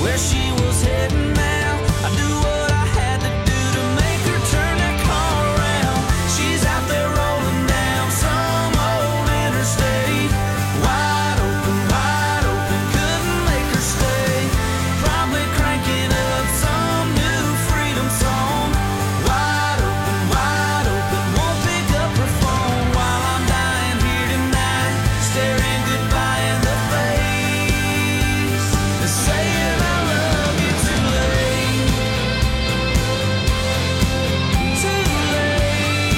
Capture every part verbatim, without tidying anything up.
where she was heading now. I do what I had to do to make her turn that car around. She's out there rolling down some old interstate, wide open, wide open, couldn't make her stay. Probably cranking up some new freedom song. Wide open, wide open, won't pick up her phone while I'm dying here tonight, staring goodbye in the face and saying I love you too late, too late.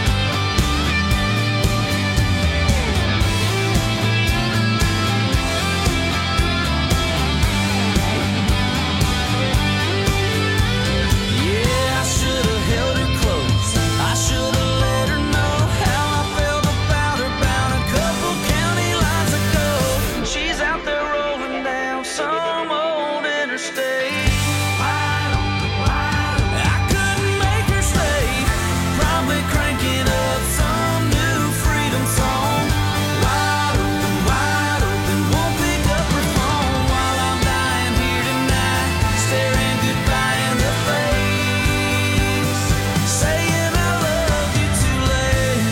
Yeah, I should have held her close. I should have let her know how I felt about her bound a couple county lines ago. She's out there rolling down some old interstate. Wide open, wide open. I couldn't make her stay. Probably cranking up some new freedom song. Wide open, wide open, won't pick up her phone while I'm dying here tonight, staring goodbye in the face, saying I love you too late,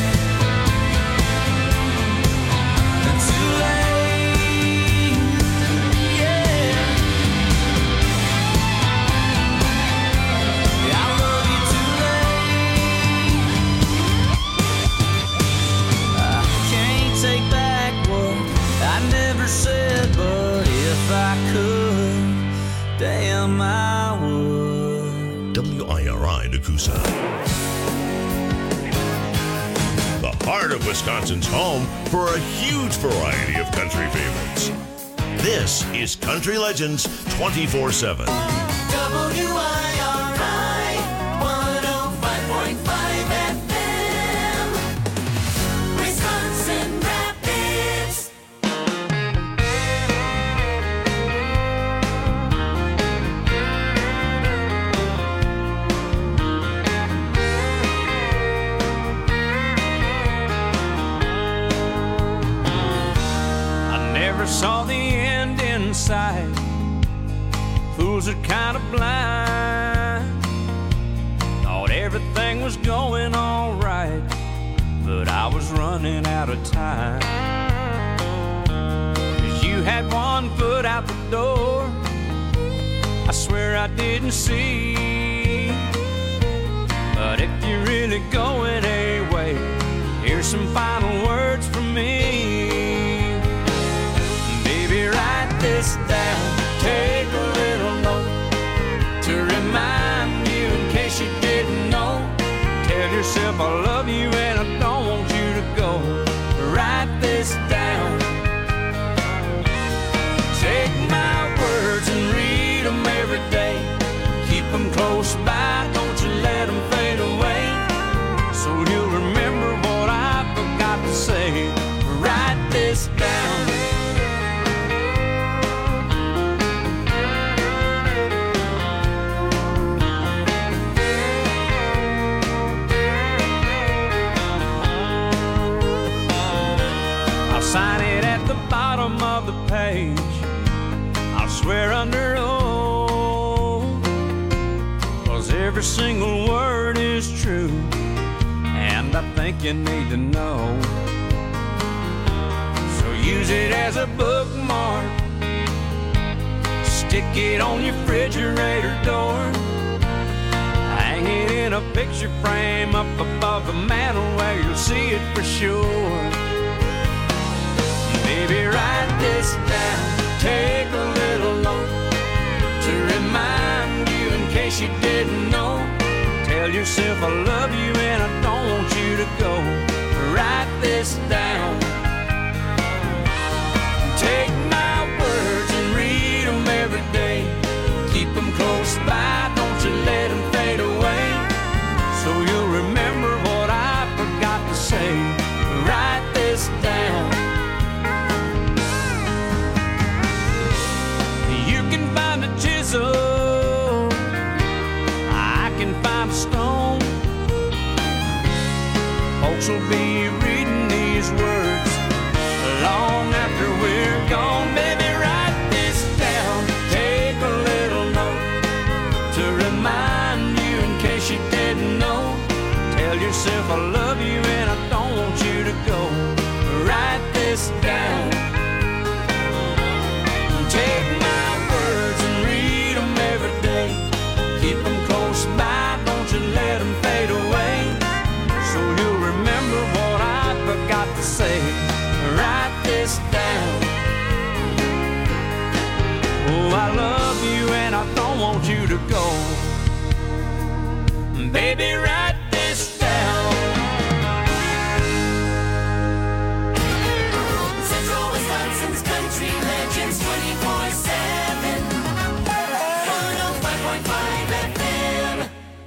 too late, yeah. Yeah, I love you too late. I can't take back what I never said, but if I could, damn I would. W I R I Nakusa. The heart of Wisconsin's home for a huge variety of country favorites. This is Country Legends twenty-four seven. W I R I one oh five point five F M, Wisconsin Rapids. I never saw the end in sight. Fools are kind of blind. Thought everything was going all right, but I was running out of time. 'Cause you had one foot out the door, I swear I didn't see. But if you're really going away, here's some final words from me. Baby, write this down, take a little note to remind you in case you didn't know. Tell yourself I love you and I don't want you to go. Write this down, take my words and read them every day. Keep them close by, don't you let them fade away, so you'll remember what I forgot to say. Write this down. I'll sign it at the bottom of the page. I'll swear under oath, 'cause every single word is true, and I think you need to know. So use it as a bookmark, stick it on your refrigerator door, hang it in a picture frame up above the mantel where you'll see it for sure. Baby, write this down, take a little note to remind you in case you didn't know. Tell yourself I love you and I don't want you to go. Write this down, take my words and read them every day. Keep them close by, don't you let them fade away, so you'll remember what I forgot to say. Write this down. You can find a chisel, I can find a stone. Folks will be reading these words long after we're gone. Baby, write this down, take a little I love you and I don't want you to go. Baby, write this down. Central Wisconsin's Country Legends twenty-four seven. one oh five point five F M.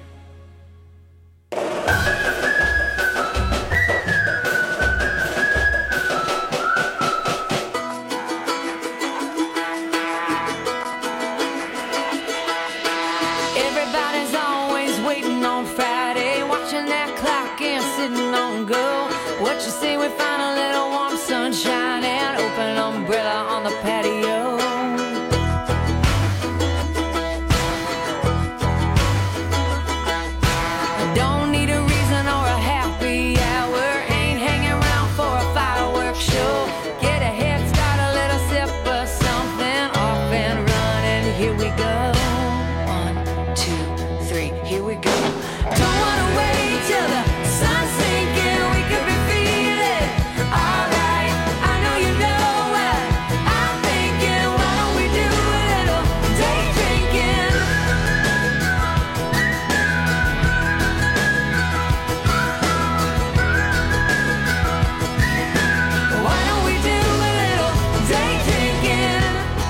Everybody's always waiting on Friday, watching that clock and sitting on go. What you say we find a little warm sunshine and open umbrella on the patio? Don't need a reason or a happy hour, ain't hanging around for a fireworks show. Get a head start, a little sip of something, off and running, here we go. One, two, three, here we go. Don't wanna wait till the sun's sinking, we could be feeling alright. I know you know what I'm thinking. Why don't we do a little day drinking? Why don't we do a little day drinking?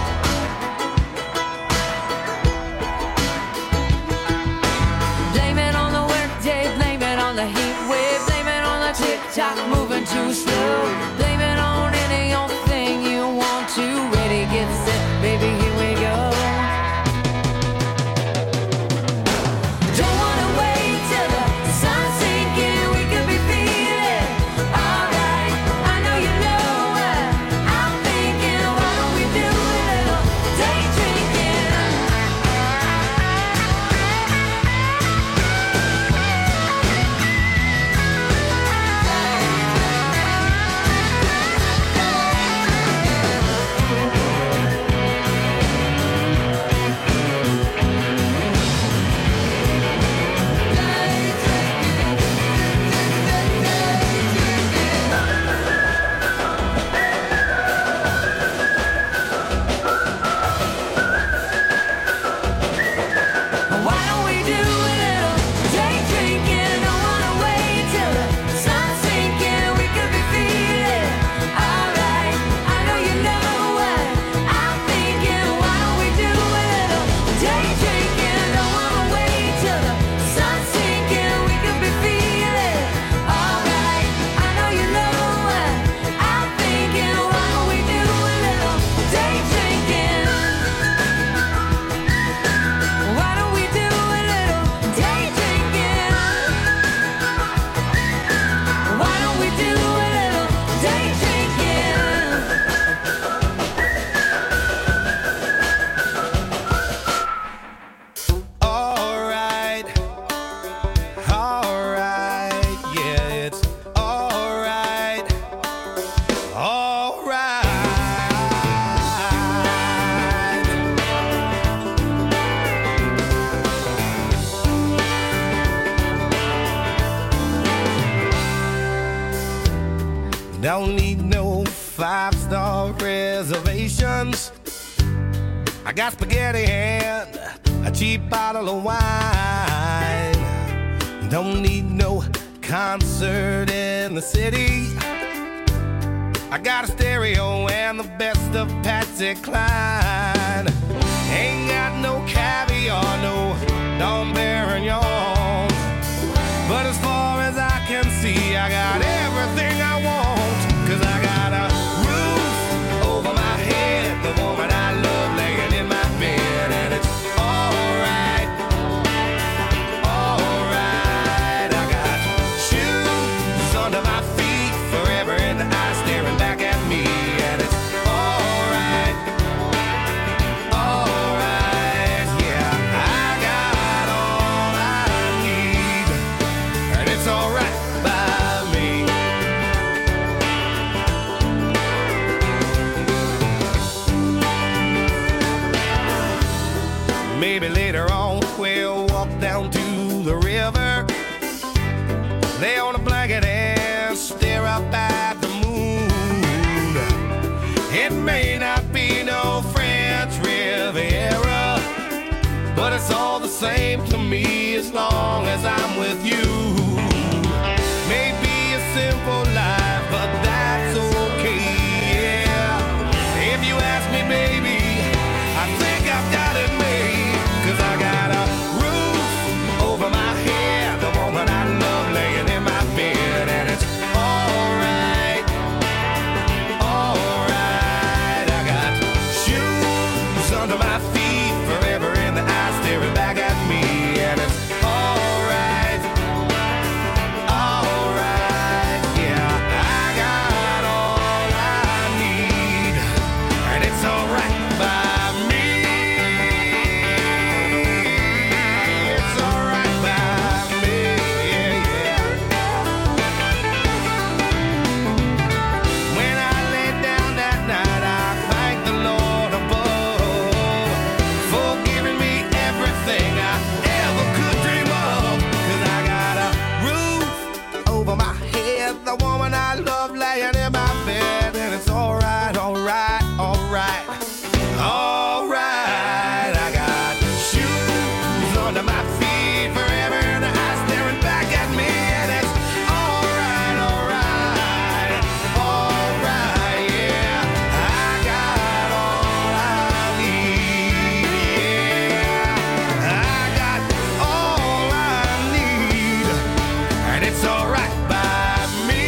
Blame it on the workday, blame it on the heat wave, blame it on the tick-tock moving too slow. Blame it on any old thing you want to. Ready, get set, baby, here we go. Don't wanna wait till the sun's sinking, we could be feeling alright. I know you know what I'm thinking. Why don't we do a little day drinking? Why don't we do a little day drinking? Don't wanna wait till the sun's sinking, we could be feeling alright. I know you know what I'm thinking. Why don't we do a little day drinking? Don't wanna wait till the sun's sinking, we could be feeling alright. I know you know what I'm thinking. Why don't we do a little day drinking? Why don't we do a little day drinking? Why don't we do a little day drinking? Alright, alright, yeah, it's alright, alright. Don't need no five-star reservations. I got spaghetti and a cheap bottle of wine. Don't need no concert in the city. I got a stereo and the best of Patsy Cline. Ain't got no caviar, no Dom Perignon. But as far as I can see, I got everything I want. Cause I got a roof over my head, the woman I love laying in my bed, and it's alright, alright. I got shoes under my feet, forever in the eyes staring back at me, and it's alright, alright. Yeah, I got all I need, and it's alright by me. Maybe later on we'll walk down to the river, lay on a blanket and stare up at the moon. It may not be no French Riviera, but it's all the same to me as long as I'm with you. Maybe a simple life, but that's okay, yeah. If you ask me, baby, I think I've got it made. Cause I got a roof over my head, the woman I love laying in my bed, and it's alright, alright. I got shoes under my feet, forever in the eyes staring back at me, and it's alright, alright, yeah. I got all I need, and it's alright by me. It's alright by me, yeah, yeah. When I lay down that night, I thank the Lord above for giving me everything I ever could dream of. Cause I got a roof over my head, the woman I love laying in my bed, and it's alright, alright, alright, alright. I got shoes under my feet, forever in the eyes staring back at me, and it's alright, alright, alright, yeah. I got all I need, yeah. I got all I need, and it's alright by me.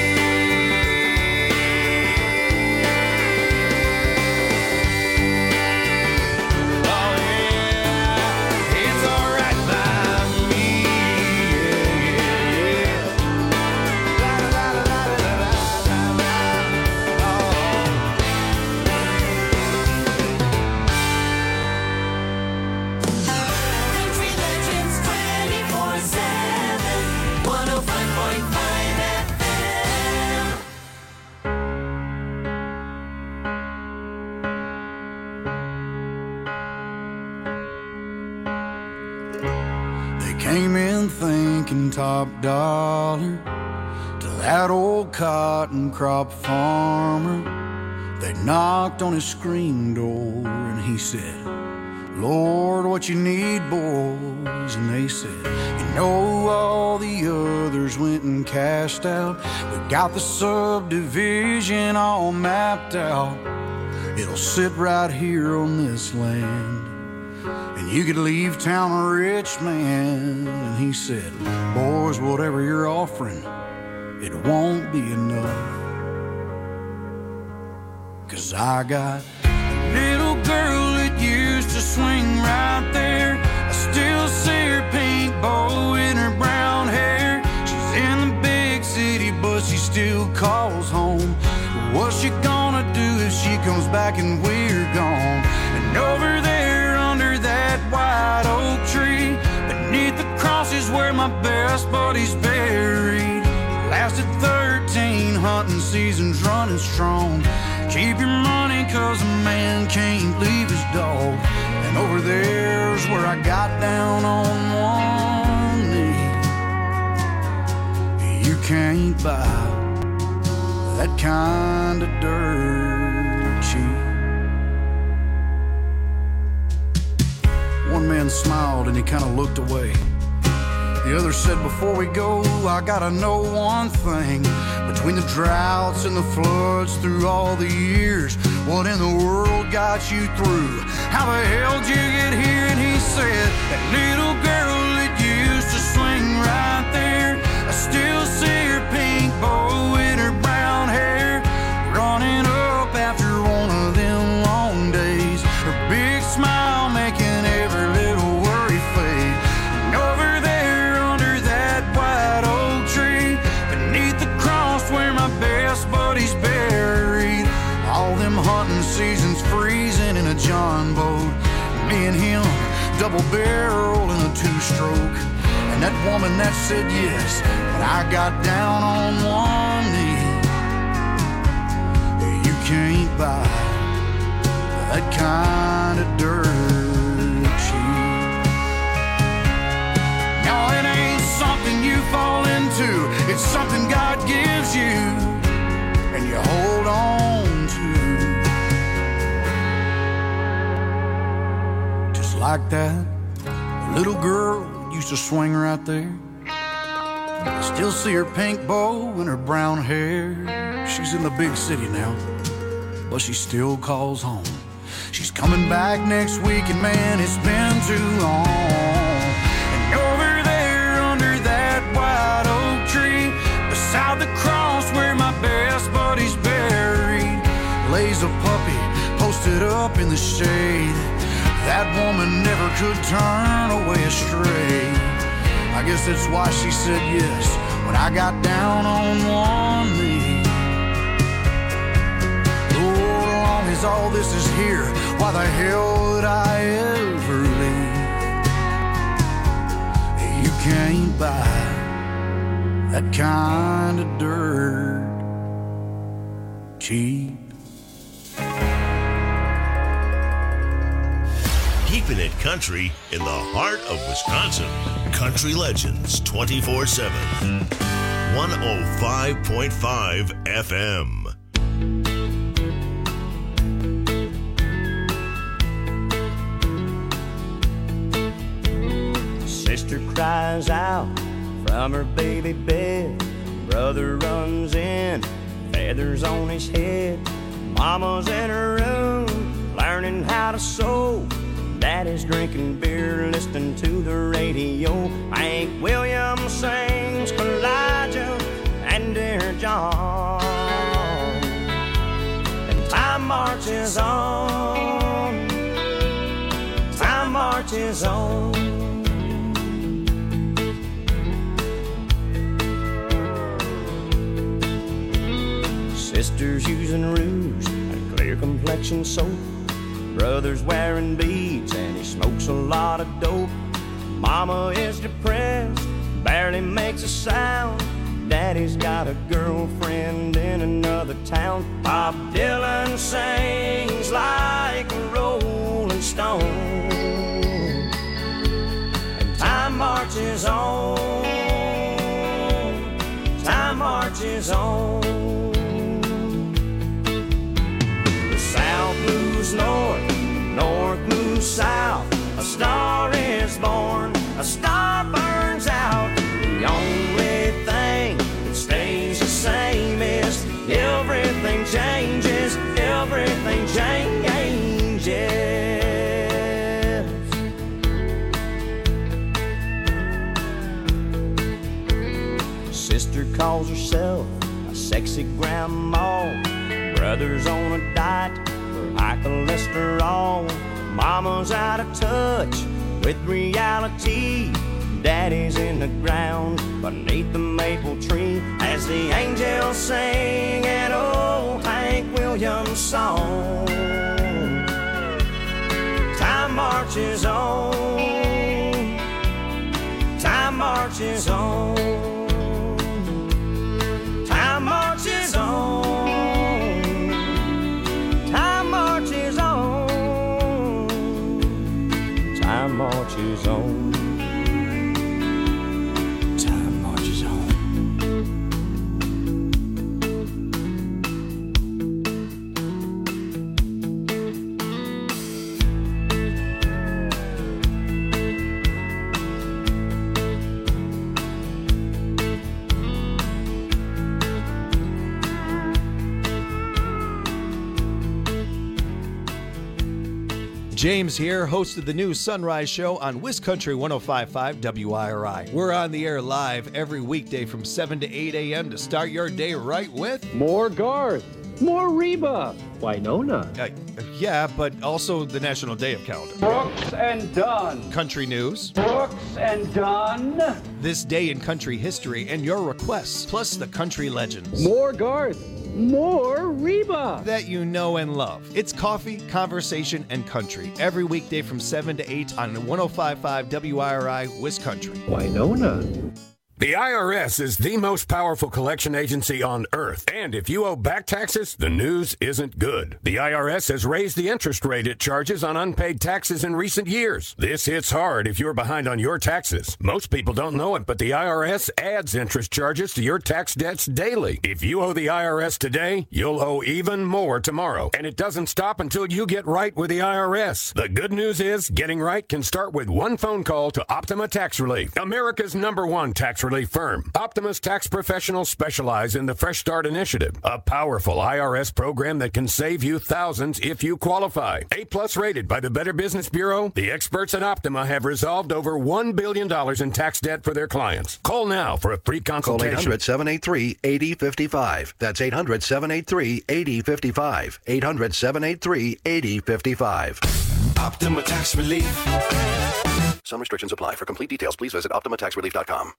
Oh yeah, it's alright by me, yeah, yeah, yeah. La la la la la la la la. Oh. Country Legends twenty-four seven, one oh five point five F M. They came in thinking top dollar to that old cotton crop farmer. They knocked on his screen door and he said, Lord, what you need, boys? And they said, you know, all the others went and cashed out. We got the subdivision all mapped out. It'll sit right here on this land, and you could leave town a rich man. And he said, boys, whatever you're offering, it won't be enough. Cause I got a little girl that used to swing right there. I still see her pink bow in her brown hair. She's in the big city, but she still calls home. What's she gonna do if she comes back and we're gone? And over there under that white oak tree, beneath the cross is where my best buddy's buried. Lasted thirteen hunting seasons running strong. Keep your money cause a man can't leave his dog. And over there's where I got down on one knee. You can't buy that kind of dirt cheap. One man smiled and he kind of looked away. The other said, before we go, I gotta know one thing. Between the droughts and the floods through all the years, what in the world got you through? How the hell did you get here? And he said, that little girl that used to swing right there, I still see her pink bow in her brown hair, running up after one of them long days. Her big smile making every little worry fade. And over there under that white oak tree, beneath the cross where my best buddy's buried, all them hunting seasons freezing in a John boat, me and him double barrel in a two-stroke. And that woman that said yes, but I got down on one knee. You can't buy that kind of dirt cheap. No, it ain't something you fall into, it's something God gives you and you hold on to. Just like that Little girl used to swing right there. I still see her pink bow and her brown hair. She's in the big city now, but she still calls home. She's coming back next week, and man, it's been too long. And over there under that white oak tree, beside the cross where my best buddy's buried, lays a puppy posted up in the shade. That woman never could turn away astray. I guess that's why she said yes when I got down on one knee. Oh, as long as all this is here, why the hell would I ever leave? You can't buy that kind of dirt cheap. Keeping it country in the heart of Wisconsin. Country Legends twenty-four seven. one oh five point five F M. Sister cries out from her baby bed. Brother runs in, feathers on his head. Mama's in her room, learning how to sew. Daddy's drinking beer, listening to the radio. Hank Williams sings Elijah and Dear John. And time marches on, time marches on. Sister's using rouge and clear complexion soap. Brother's wearing beads and he smokes a lot of dope. Mama is depressed, barely makes a sound. Daddy's got a girlfriend in another town. Bob Dylan sings like a rolling stone. And time marches on, time marches on. The South moves north, north moves south. A star is born, a star burns out. The only thing that stays the same is everything changes, everything changes. Sister calls herself a sexy grandma. Brother's on a diet for high cholesterol. Mama's out of touch with reality. Daddy's in the ground beneath the maple tree as the angels sing an old Hank Williams song. Time marches on, time marches on, time marches on. Time marches on. Time marches on. James here, host of the new Sunrise Show on WisCountry one oh five point five W I R I. We're on the air live every weekday from seven to eight a.m. to start your day right with... More Garth, more Reba, Winona. Uh, yeah, but also the National Day of Calendar. Brooks and Dunn. Country news. Brooks and Dunn. This day in country history and your requests, plus the country legends. More Garth, more Reba. That you know and love. It's coffee, conversation, and country. Every weekday from seven to eight on one oh five point five W I R I, WisCountry. Winona. The I R S is the most powerful collection agency on earth. And if you owe back taxes, the news isn't good. The I R S has raised the interest rate it charges on unpaid taxes in recent years. This hits hard if you're behind on your taxes. Most people don't know it, but the I R S adds interest charges to your tax debts daily. If you owe the I R S today, you'll owe even more tomorrow. And it doesn't stop until you get right with the I R S. The good news is, getting right can start with one phone call to Optima Tax Relief, America's number one tax relief firm. Optima's tax professionals specialize in the Fresh Start Initiative, a powerful I R S program that can save you thousands if you qualify. A-plus rated by the Better Business Bureau, the experts at Optima have resolved over one billion dollars in tax debt for their clients. Call now for a free consultation. Call eight hundred, seven eight three, eight zero five five. That's eight hundred, seven eight three, eight zero five five. eight hundred, seven eight three, eight zero five five. Optima Tax Relief. Some restrictions apply. For complete details, please visit optima tax relief dot com.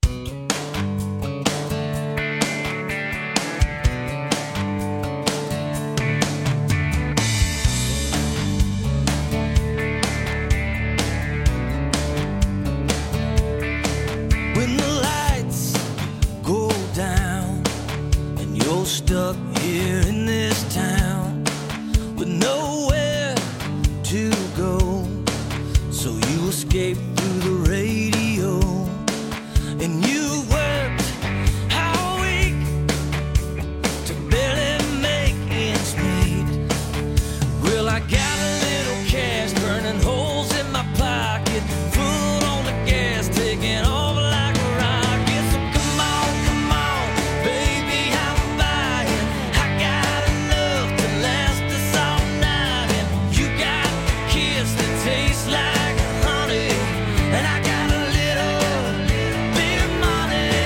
When the lights go down and you're stuck here in this town with nowhere to go, so you escape through the radio and you worked all week to barely make ends meet. Well, I got a little cash burning holes in my pocket, foot on the gas, taking off like a rocket. So come on, come on, baby, I'm buying. I got enough to last us all night, and you got a kiss that tastes like honey, and I got a little bit of money.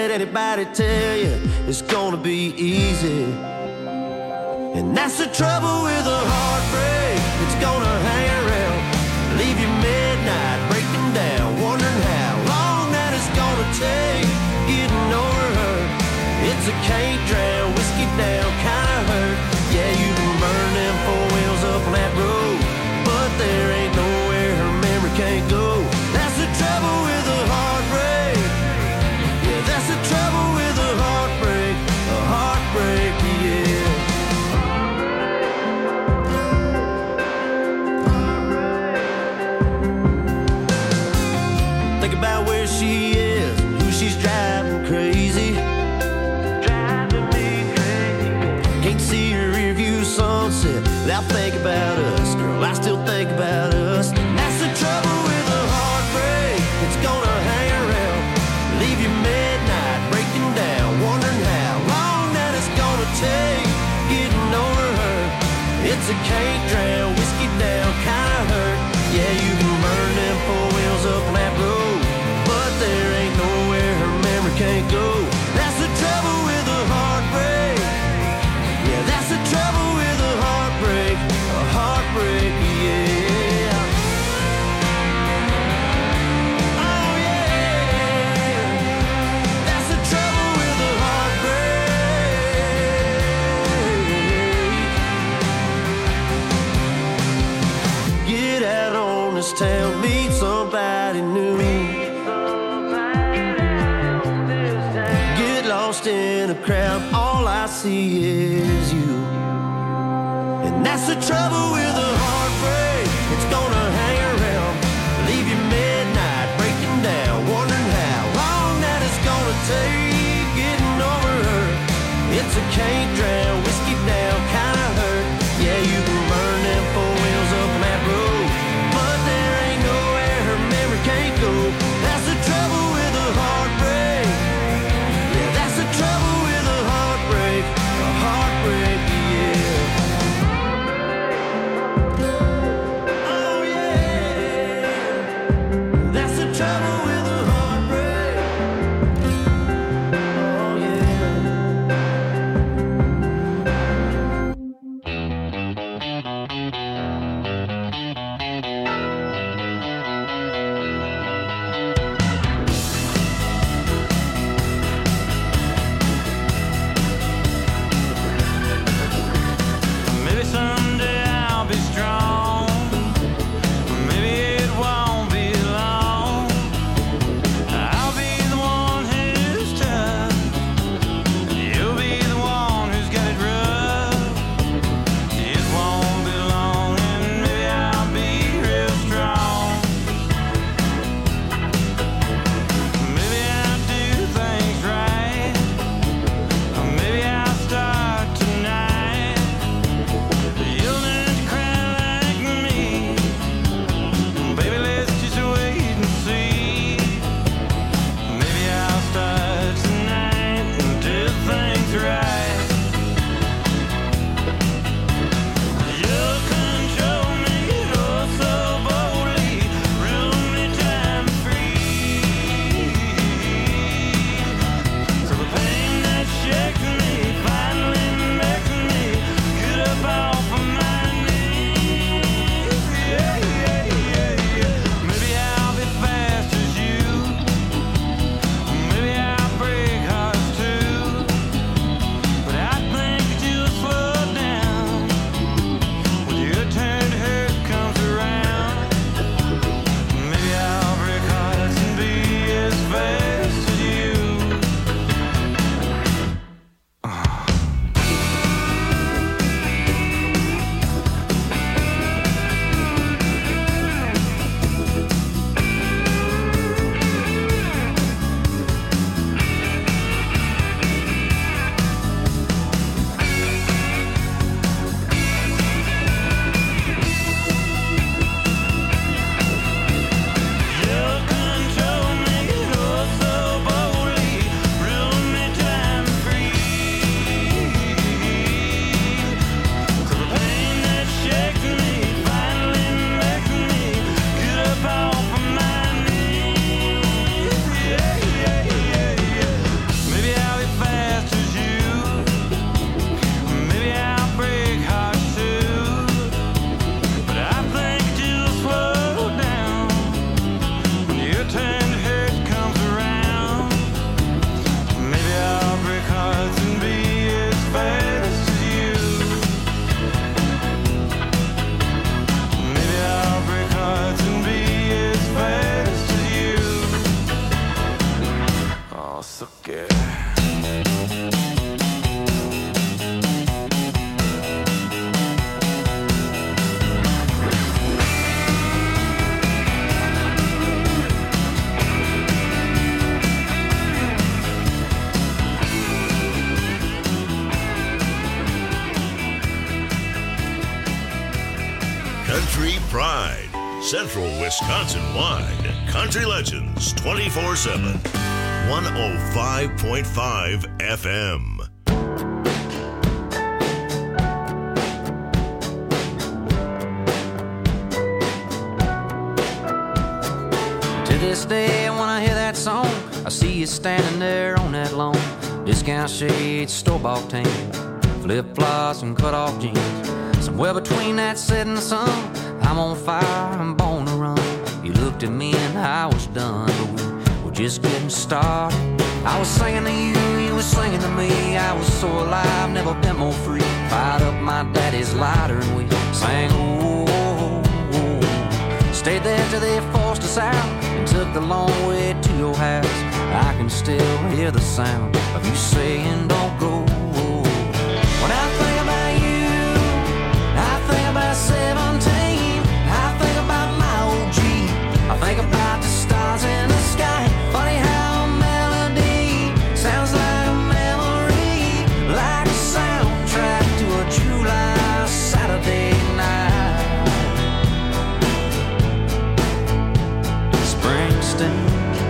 let anybody tell you it's gonna be easy. And that's the trouble with a heartbreak. It's gonna hang around, leave you midnight breaking down, wondering how long that it's gonna take getting over her. It's a can't drown, whiskey down kind of hurt. Yeah, you can burn them four wheels up on that road, but there ain't nowhere her memory can't go. That's the trouble with a heartbreak. Yeah, that's the trouble with a heartbreak. A heartbreak, yeah. Think about where she is, who she's driving crazy. Driving me crazy. Can't see her rearview sunset without thinking about us. Girl, I still think about us. That's the trouble with a heartbreak. It's gonna hang around, leave you midnight breaking down, wondering how long that it's gonna take getting over her. It's a can't drown, whiskey down kind of hurt. Yeah, you can burn them four wheels up on that road, but there ain't nowhere her memory can't go. That's the trouble with a heartbreak. Yeah, that's the trouble with a heartbreak. A heartbreak, yeah. Oh yeah, that's the trouble with a heartbreak. Get out on this town, meet somebody new. Get lost in a crowd, all I see is you. And that's the trouble with a heartbreak. It's gonna hang around, leave you midnight breaking down, wondering how long that it's gonna take getting over her. It's a can't drown, whiskey down kind of hurt. Yeah, you can burn them four wheels up on that road, but there ain't nowhere her memory can't go. That's the trouble with a heartbreak. Yeah, that's the trouble with a heartbreak. A heartbreak, yeah. 어떻게 Country Pride, Central Wisconsin wide. Country Legends twenty-four seven. one oh five point five F M. To this day, when I hear that song, I see you standing there on that lawn. Discount shades, store-bought tan, flip-flops and cut-off jeans. Somewhere between that setting sun, I'm on fire, I'm born to run. You looked at me and I was done, but we were just getting started. I was singing to you, you were singing to me. I was so alive, never been more free. Fired up my daddy's lighter and we sang, oh, oh, oh. Stayed there till they forced us out and took the long way to your house. I can still hear the sound of you saying, don't go. When I think about you, I think about seventeen. I think about my O G. I think about the stars in the sky. Funny how a melody sounds like a memory, like a soundtrack to a July Saturday night. Springsteen.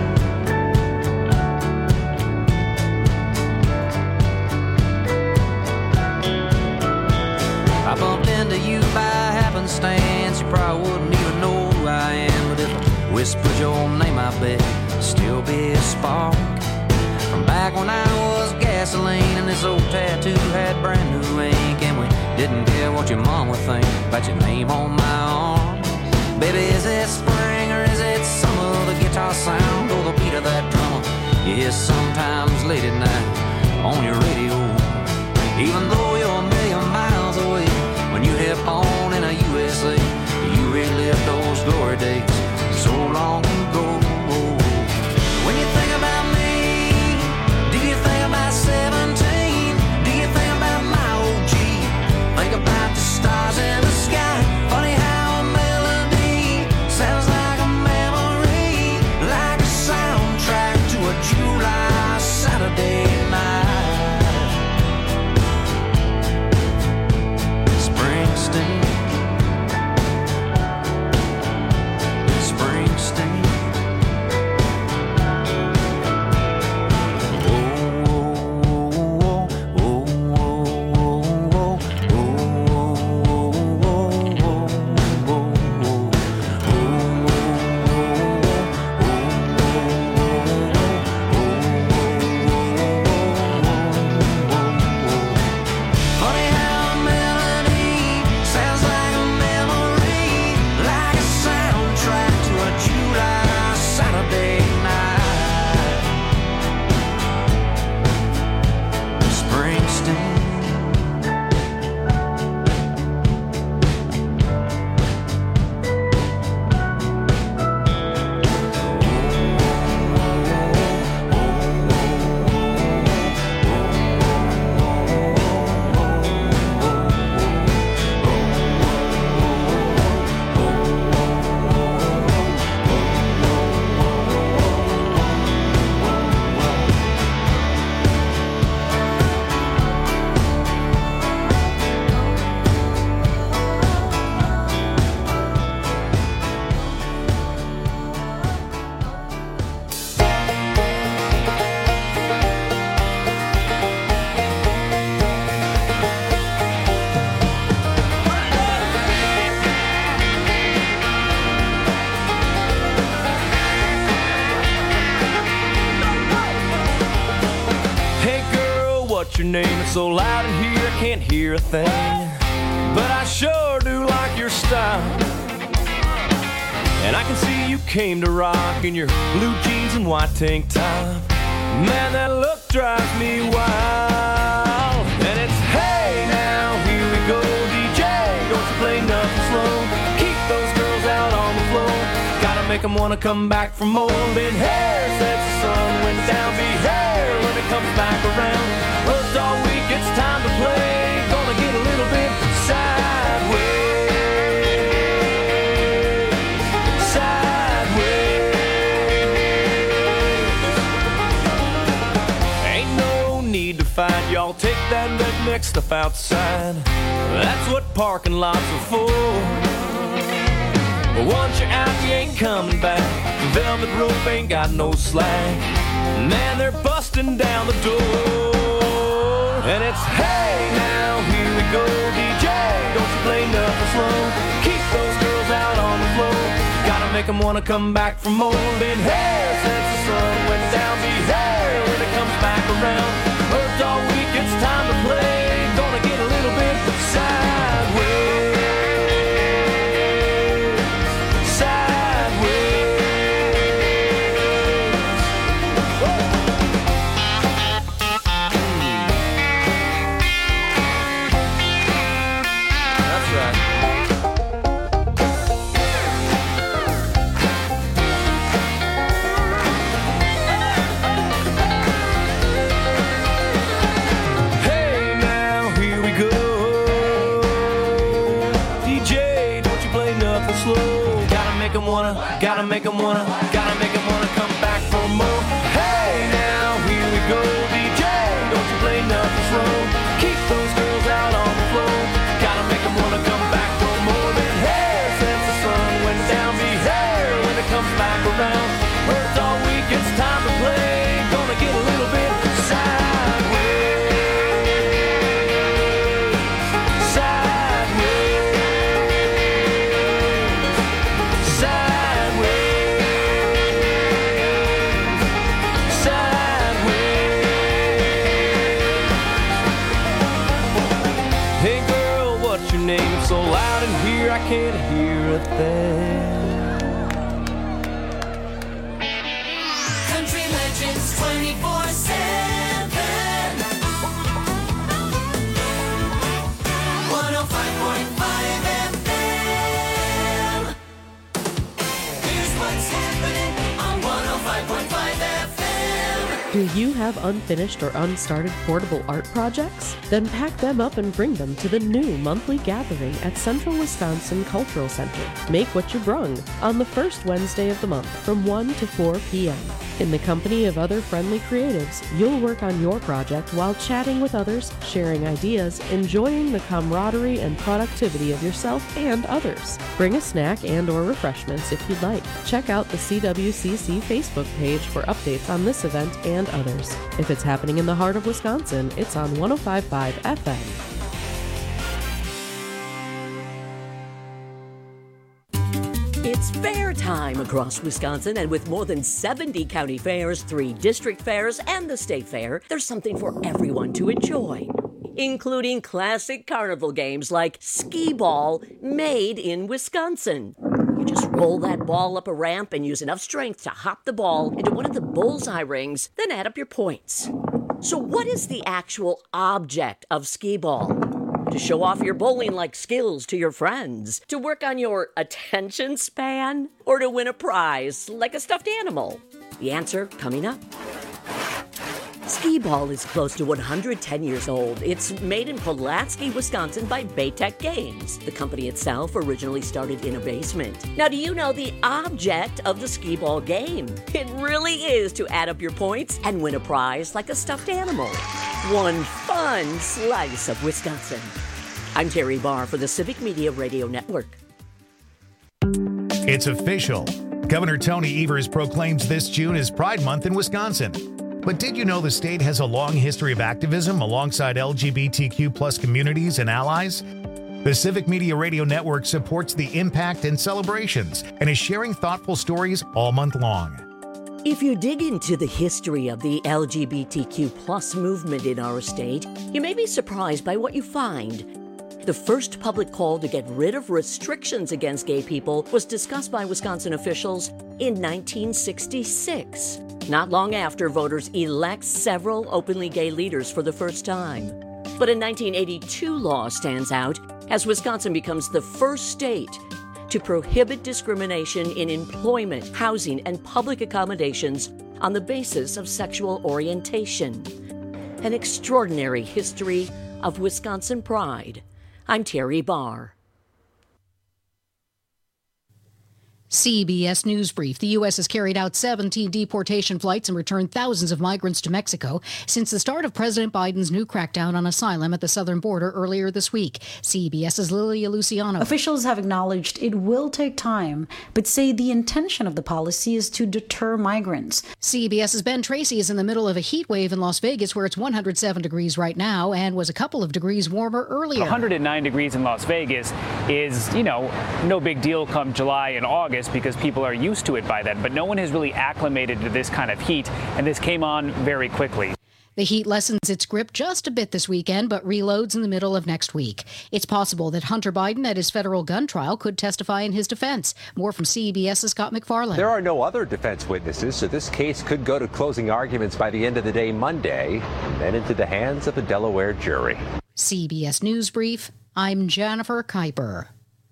I bumped into you by happenstance. You probably wouldn't even know who I am, but if I whispered your name, I bet it'd still be a spark. From back when I was gasoline and this old tattoo had brand new ink, and we didn't care what your mom would think about your name on my arm. Baby, is it spring or is it summer? The guitar sound or the beat of that drummer you hear sometimes late at night on your radio. Even though you're a million miles away, when you hit on in a U S A, you relive those glory days so long ago. When you think about me, do you think about seventeen? Do you think about my O G? Think about the stars in the sky. Funny how a melody sounds like a memory, like a soundtrack to a July Saturday night. Springsteen. Springsteen. Funny how a melody sounds like a memory, like a soundtrack to a July Saturday night. Springsteen. Hey girl, what's your name? It's so loud in here I can't hear a thing, but I sure do like your style. And I can see you came to rock in your blue jeans and white tank top. Man, that look drives me wild. And it's hey now, here we go, D J, don't you play nothing slow. Keep those girls out on the floor. Gotta make make them wanna come back for more. Been here since the sun went down. Be here when it comes back around. Worked all week, it's time to play. Gonna get a little bit sideways. Sideways. Ain't no need to fight, y'all. Take that redneck stuff outside. That's what parking lots are for. But once you're out, you ain't coming back. Velvet rope ain't got no slack. Man, they're busting down the door. And it's, hey, now here we go, D J. Don't you play nothing slow. Keep those girls out on the floor. Gotta make them wanna come back for more. Been here since the sun went down. Be here when it comes back around. Worked all week, it's time to play. Gonna get a little bit sideways. Gotta make them wanna, gotta make them wanna come back for more. Hey, now here we go, D J. Don't you play nothing slow. Keep those girls out on the floor. Gotta make them wanna come back for more. Been here since the sun went down. Be here when it comes back around. Worked all week, it's time to play. Gonna get a little bit sideways. So loud in here I can't hear a thing. Country Legends twenty-four seven. one oh five point five F M. Here's what's happening on one oh five point five F M. Do you have unfinished or unstarted portable art projects? Then pack them up and bring them to the new monthly gathering at Central Wisconsin Cultural Center. Make what you brung on the first Wednesday of the month from one to four p.m. In the company of other friendly creatives, you'll work on your project while chatting with others, sharing ideas, enjoying the camaraderie and productivity of yourself and others. Bring a snack and or refreshments if you'd like. Check out the C W C C Facebook page for updates on this event and others. If it's happening in the heart of Wisconsin, it's on one oh five point five F M. It's fair time across Wisconsin, and with more than seventy county fairs, three district fairs, and the state fair, there's something for everyone to enjoy, including classic carnival games like skee ball, made in Wisconsin. You just roll that ball up a ramp and use enough strength to hop the ball into one of the bullseye rings, then add up your points. So what is the actual object of skee ball? To show off your bowling-like skills to your friends? To work on your attention span? Or to win a prize like a stuffed animal? The answer coming up. Skee ball is close to one hundred ten years old. It's made in Pulaski, Wisconsin by Baytech Games. The company itself originally started in a basement. Now, do you know the object of the skee ball game? It really is to add up your points and win a prize like a stuffed animal. One fun slice of Wisconsin. I'm Terry Barr for the Civic Media Radio Network. It's official. Governor Tony Evers proclaims this June as Pride Month in Wisconsin. But did you know the state has a long history of activism alongside L G B T Q plus communities and allies? The Civic Media Radio Network supports the impact and celebrations and is sharing thoughtful stories all month long. If you dig into the history of the L G B T Q plus movement in our state, you may be surprised by what you find. The first public call to get rid of restrictions against gay people was discussed by Wisconsin officials in nineteen sixty-six. Not long after, voters elect several openly gay leaders for the first time. But a nineteen eighty-two law stands out as Wisconsin becomes the first state to prohibit discrimination in employment, housing, and public accommodations on the basis of sexual orientation. An extraordinary history of Wisconsin pride. I'm Terry Barr. C B S News Brief. The U S has carried out seventeen deportation flights and returned thousands of migrants to Mexico since the start of President Biden's new crackdown on asylum at the southern border earlier this week. CBS's Lilia Luciano. Officials have acknowledged it will take time, but say the intention of the policy is to deter migrants. CBS's Ben Tracy is in the middle of a heat wave in Las Vegas where it's one hundred seven degrees right now and was a couple of degrees warmer earlier. one hundred nine degrees in Las Vegas is, you know, no big deal come July and August, because people are used to it by then, but no one has really acclimated to this kind of heat, and this came on very quickly. The heat lessens its grip just a bit this weekend, but reloads in the middle of next week. It's possible that Hunter Biden at his federal gun trial could testify in his defense. More from CBS's Scott McFarland. There are no other defense witnesses, so this case could go to closing arguments by the end of the day Monday, and then into the hands of a Delaware jury. C B S News Brief, I'm Jennifer Kuiper.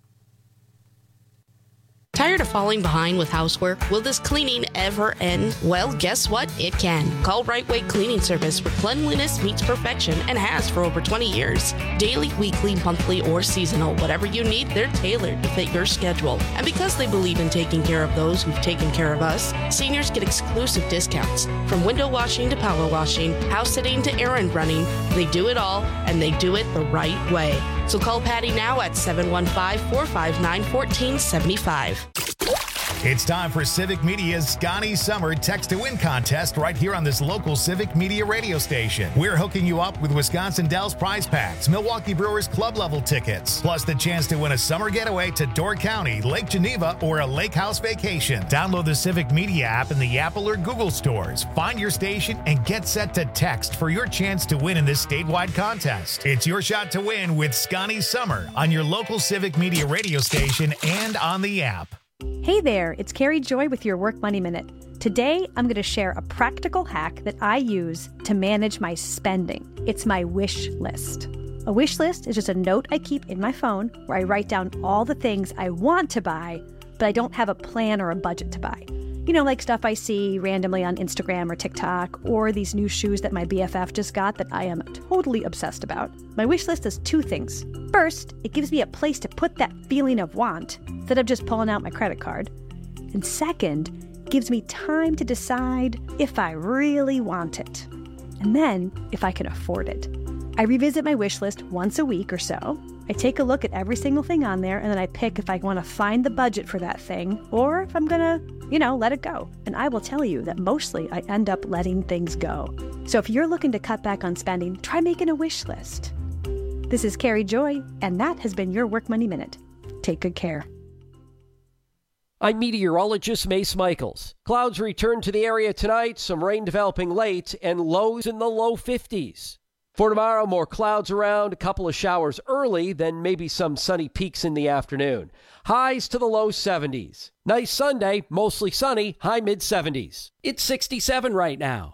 Tired of falling behind with housework? Will this cleaning ever end? Well, guess what? It can. Call Right Way Cleaning Service, where cleanliness meets perfection and has for over twenty years. Daily, weekly, monthly, or seasonal, whatever you need, they're tailored to fit your schedule. And because they believe in taking care of those who've taken care of us, seniors get exclusive discounts. From window washing to power washing, house sitting to errand running, they do it all, and they do it the right way. So call Patty now at seven one five, four five nine, one four seven five. It's time for Civic Media's Scotty Summer Text to Win contest right here on this local Civic Media radio station. We're hooking you up with Wisconsin Dells prize packs, Milwaukee Brewers club level tickets, plus the chance to win a summer getaway to Door County, Lake Geneva, or a lake house vacation. Download the Civic Media app in the Apple or Google stores. Find your station and get set to text for your chance to win in this statewide contest. It's your shot to win with Scotty Summer on your local Civic Media radio station and on the app. Hey there, it's Carrie Joy with your Work Money Minute. Today, I'm going to share a practical hack that I use to manage my spending. It's my wish list. A wish list is just a note I keep in my phone where I write down all the things I want to buy, but I don't have a plan or a budget to buy. You know, like stuff I see randomly on Instagram or TikTok, or these new shoes that my B F F just got that I am totally obsessed about. My wish list does two things. First, it gives me a place to put that feeling of want instead of just pulling out my credit card. And second, it gives me time to decide if I really want it. And then, if I can afford it. I revisit my wish list once a week or so. I take a look at every single thing on there, and then I pick if I want to find the budget for that thing, or if I'm going to, you know, let it go. And I will tell you that mostly I end up letting things go. So if you're looking to cut back on spending, try making a wish list. This is Carrie Joy, and that has been your Work Money Minute. Take good care. I'm meteorologist Mace Michaels. Clouds return to the area tonight, some rain developing late, and lows in the low fifties. For tomorrow, more clouds around, a couple of showers early, then maybe some sunny peaks in the afternoon. Highs to the low seventies. Nice Sunday, mostly sunny, high mid seventies. It's sixty-seven right now.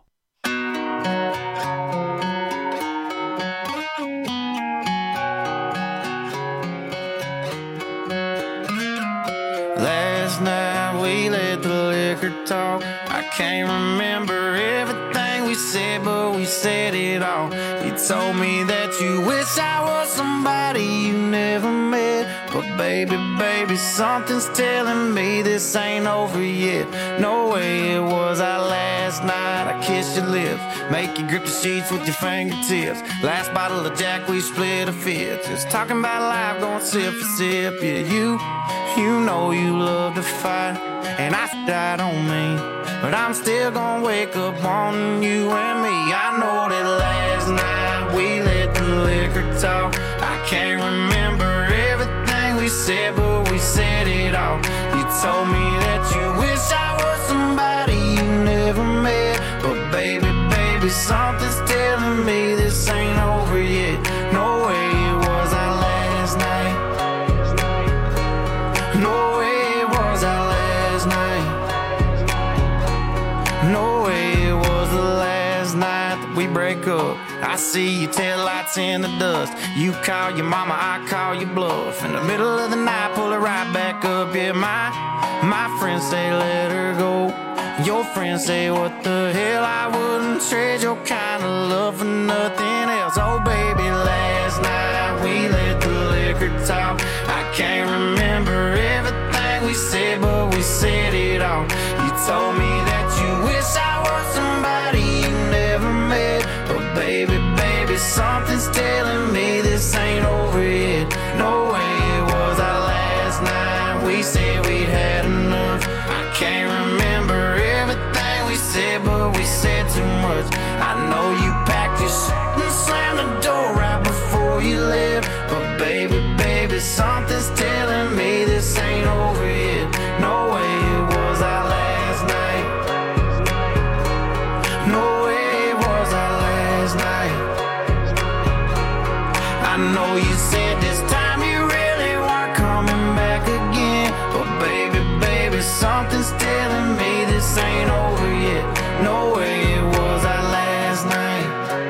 Last night we let the liquor talk. I can't remember everything we said, but we said it all. You told me that you wish I was somebody you never met. But baby, baby, something's telling me this ain't over yet. No way it was our last night. I kissed your lips, make you grip the sheets with your fingertips. Last bottle of Jack, we split a fifth. Just talking about life, going sip for sip. Yeah, you, you know you love to fight, and I died on me, but I'm still gonna wake up wanting you and me. I know that last night we let the liquor talk. I can't remember everything we said, but we said it all. You told me that you wish I was somebody you never met. But baby, baby, something's telling me this ain't over yet. No way it was our last night. No way it was our last night. No way it was the last night. we break up. I see your taillights in the dust. You call your mama, I call your bluff. In the middle of the night, pull it right back up. Yeah, my, my friends say let her go. Your friends say what the hell, I wouldn't trade your kind of love for nothing else. Oh baby, last night we let the liquor talk. I can't remember everything we said, but we said it all. You told me that you wish I was somebody you never met. But baby, baby, something's telling me this ain't over yet. No way it was our last night. We said we'd had enough. I can't remember everything we said, but we said too much. I know you packed your shit and slammed the door right before you left. But baby, baby, something's telling me this ain't over yet. No way it was our last night. No way it was our last night. I know you said this time you really weren't coming back again. But baby, baby, something's telling me this ain't over yet. No way it was our last night.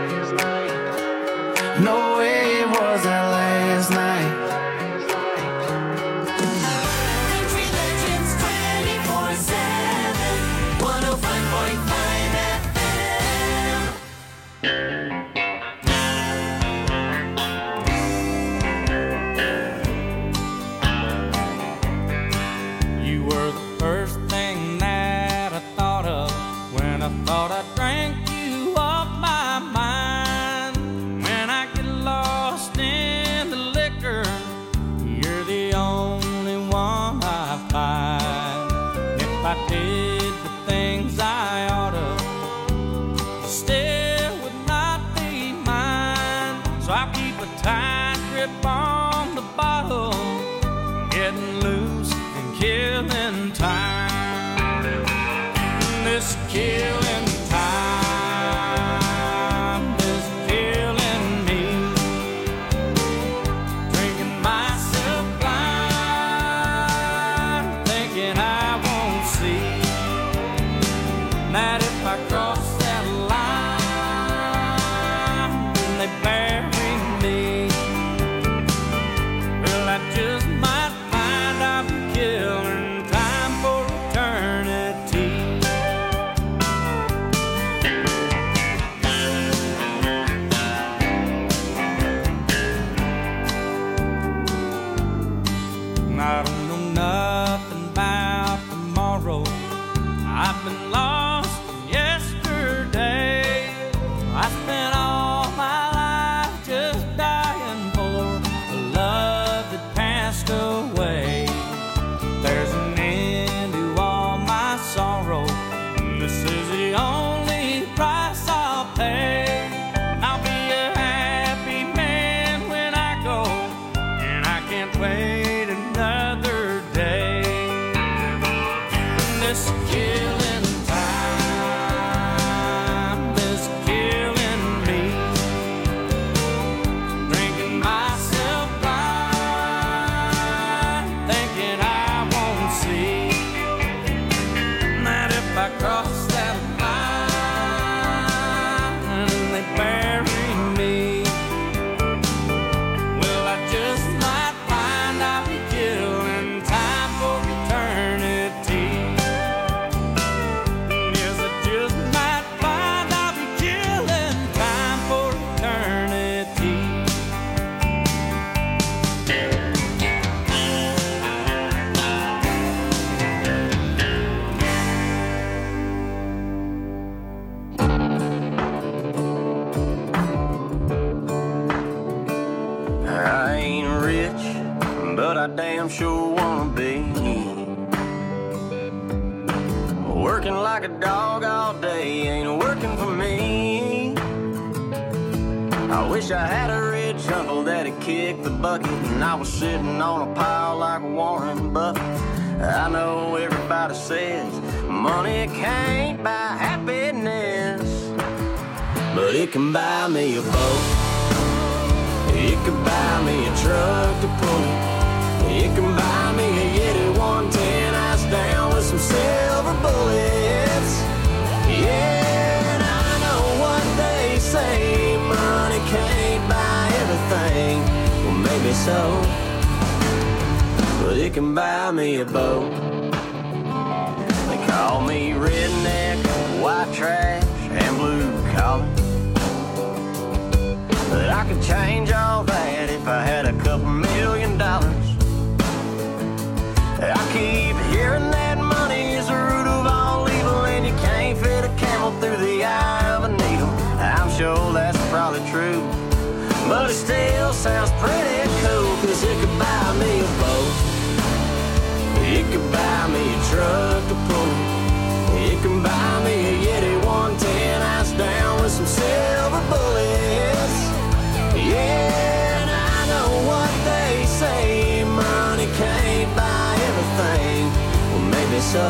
No way it was our last night. Country Legends twenty-four seven, one oh five point five F M. You were the first thing that I thought of when I thought I drank you off my mind. When I get lost in the liquor, you're the only one I find. If I did the things I oughta, still would not be mine. So I keep a tight grip on the bottle, getting loose and killing time. This killing time is killing me. Drinking myself blind, thinking I won't see that if I cross that line, then they bury me. Well, I just might find I'll be killing time for eternity. I don't know nothing about tomorrow. I've been lost in yesterday. I spent all my life just dying for a love that passed away. There's an end to all my sorrow. This is the only price I'll pay. I'll be a happy man when I go, and I can't wait another day. This killing time is killing me. Drinking myself blind, thinking I won't see that if I cross that line, they bury me. Well, I just might find I'll be killing time for eternity. Yes, I just might find I'll be killing time for eternity. I ain't rich, but I damn sure wanna be. Working like a dog all day ain't working for me. I wish I had a rich uncle that'd kick the bucket and I was sitting on a pile like Warren Buffett. I know everybody says money can't buy happiness, but it can buy me a boat. It can buy me a truck to pull it. It can buy me a Yeti one ten ice down with some silver bullets. Yeah, and I know one day maybe so, but it can buy me a boat. They call me redneck, white trash, and blue collar, but I could change all that if I had a couple million dollars. I keep hearing that money is the root of all evil, and you can't fit a camel through the eye of a needle. I'm sure that's probably true, but it still sounds pretty cool, cause it could buy me a boat, it could buy me a truck to pull it, it can buy me a Yeti one ten ice down with some silver bullets. Yeah, and I know what they say, money can't buy everything. Well, maybe so,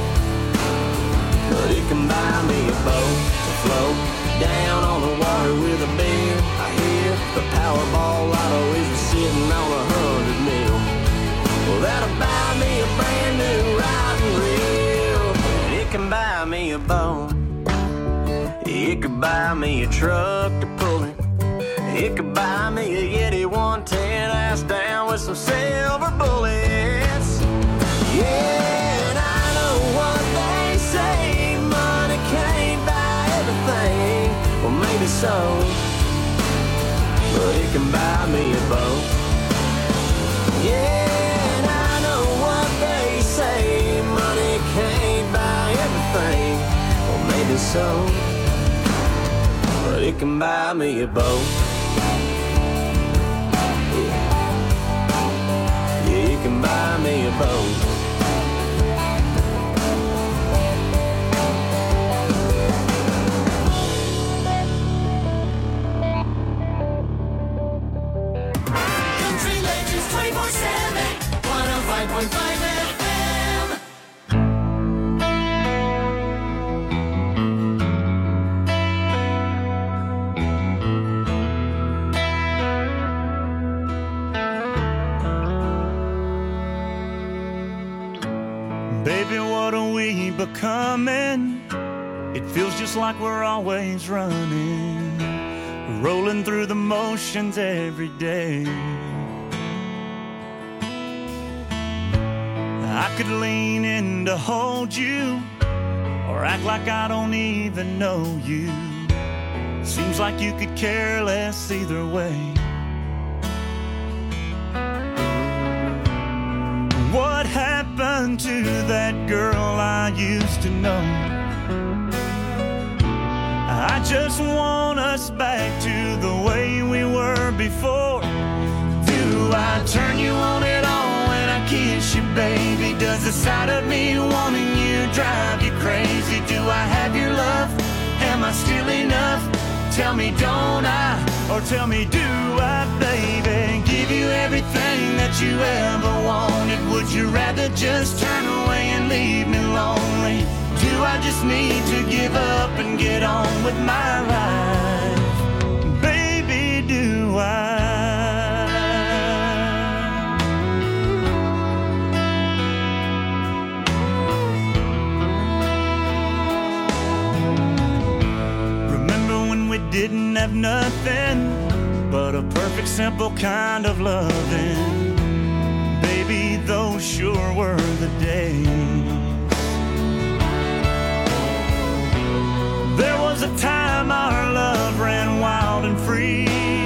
but it can buy me a boat to float down on the water with a beer. I hear the Powerball lotto is sitting on a hundred mil. Well, that'll buy me a brand new riding reel. And it can buy me a boat, it could buy me a truck to pull it, it could buy me a Yeti one ten ass down with some silver bullets. Yeah, and I know what they say, money can't buy everything. Well, maybe so, but it can buy me a boat. Yeah, and I know what they say, money can't buy everything. Well, maybe so, but it can buy me a boat. Yeah, it can buy me a boat. twenty-four seven, one oh five point five F M. Baby, what are we becoming? It feels just like we're always running, rolling through the motions every day. I could lean in to hold you, or act like I don't even know you. Seems like you could care less either way. What happened to that girl I used to know? I just want us back to the way we were before. Do I turn you on at all when I kiss you, baby? Does the sight of me wanting you drive you crazy? Do I have your love? Am I still enough? Tell me, don't I? Or tell me, do I, baby? Give you everything that you ever wanted. Would you rather just turn away and leave me lonely? Do I just need to give up and get on with my life? Baby, do I? Didn't have nothing but a perfect, simple kind of loving. Baby, those sure were the days. There was a time our love ran wild and free,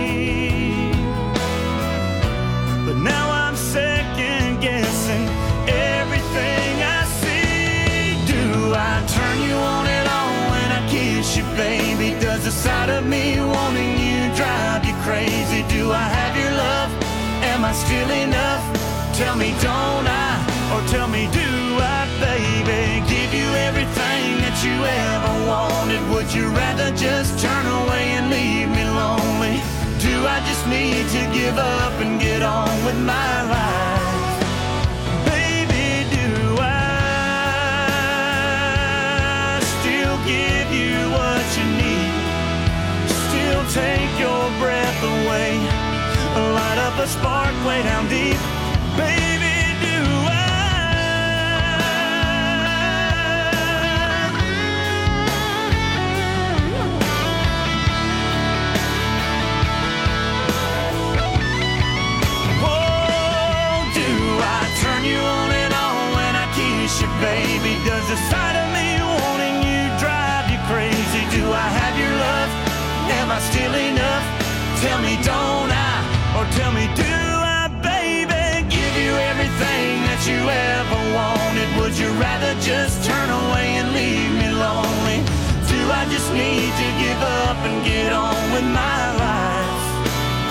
but now I'm second guessing everything I see. Do I turn you on at all when I kiss you, baby? Does the sight of me wanting you drive you crazy? Do I have your love? Am I still enough? Tell me, don't I? Or tell me, do I, baby? Give you everything that you ever wanted. Would you rather just turn away and leave me lonely? Do I just need to give up and get on with my life? Baby, do I still give you what you need? Still take your breath away, light up a spark way down deep. Baby, do the sight of me wanting you drive you crazy? Do I have your love? Am I still enough? Tell me, don't I? Or tell me, do I, baby? Give you everything that you ever wanted. Would you rather just turn away and leave me lonely? Do I just need to give up and get on with my life?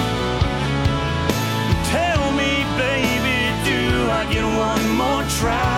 Tell me, baby, do I get one more try?